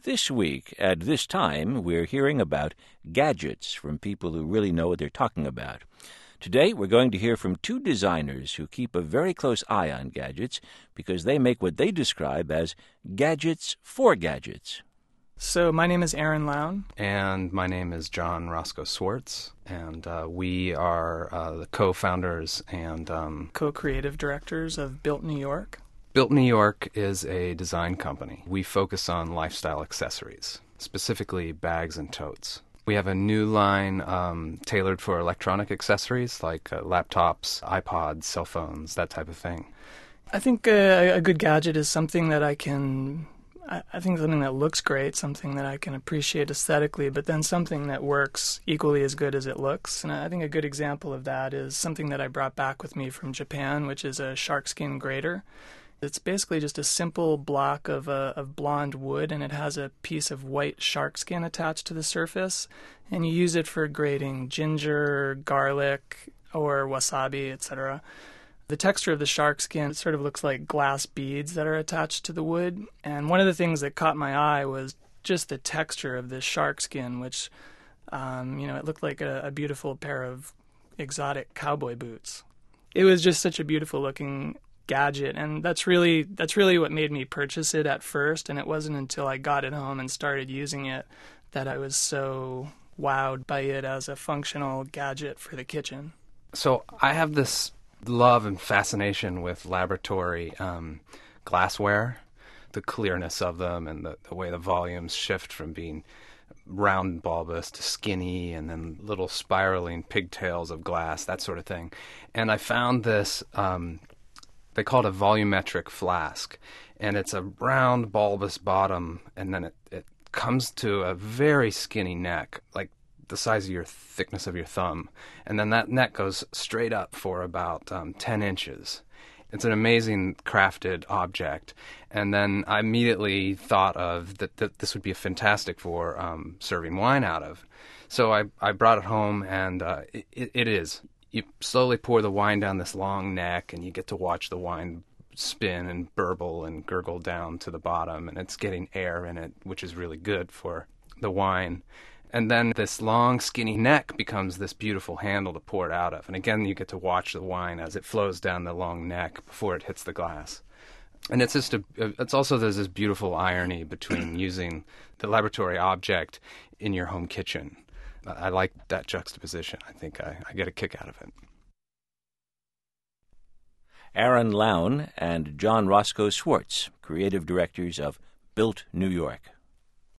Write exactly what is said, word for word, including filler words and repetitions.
This week, at this time, we're hearing about gadgets from people who really know what they're talking about. Today, we're going to hear from two designers who keep a very close eye on gadgets because they make what they describe as gadgets for gadgets. So my name is Aaron Lown. And my name is John Roscoe Swartz, and uh, we are uh, the co-founders and um, co-creative directors of Built New York. Built New York is a design company. We focus on lifestyle accessories, specifically bags and totes. We have a new line um, tailored for electronic accessories like uh, laptops, iPods, cell phones, that type of thing. I think uh, a good gadget is something that I can, I, I think something that looks great, something that I can appreciate aesthetically, but then something that works equally as good as it looks. And I think a good example of that is something that I brought back with me from Japan, which is a shark skin grater. It's basically just a simple block of uh, of blonde wood, and it has a piece of white shark skin attached to the surface, and you use it for grating ginger, garlic, or wasabi, et cetera. The texture of the shark skin sort of looks like glass beads that are attached to the wood, and one of the things that caught my eye was just the texture of this shark skin, which, um, you know, it looked like a, a beautiful pair of exotic cowboy boots. It was just such a beautiful looking gadget, and that's really that's really what made me purchase it at first, and it wasn't until I got it home and started using it that I was so wowed by it as a functional gadget for the kitchen. So I have this love and fascination with laboratory um, glassware, the clearness of them and the, the way the volumes shift from being round and bulbous to skinny and then little spiraling pigtails of glass, that sort of thing. And I found this um, they call it a volumetric flask, and it's a round, bulbous bottom, and then it, it comes to a very skinny neck, like the size of your thickness of your thumb, and then that neck goes straight up for about um, ten inches. It's an amazing crafted object, and then I immediately thought of that, that this would be fantastic for um, serving wine out of. So I, I brought it home, and uh, it, it is. You slowly pour the wine down this long neck, and you get to watch the wine spin and burble and gurgle down to the bottom, and it's getting air in it, which is really good for the wine. And then this long, skinny neck becomes this beautiful handle to pour it out of. And again, you get to watch the wine as it flows down the long neck before it hits the glass. And it's just a, it's also, there's this beautiful irony between using the laboratory object in your home kitchen. I like that juxtaposition. I think I, I get a kick out of it. Aaron Lown and John Roscoe Swartz, creative directors of Built New York.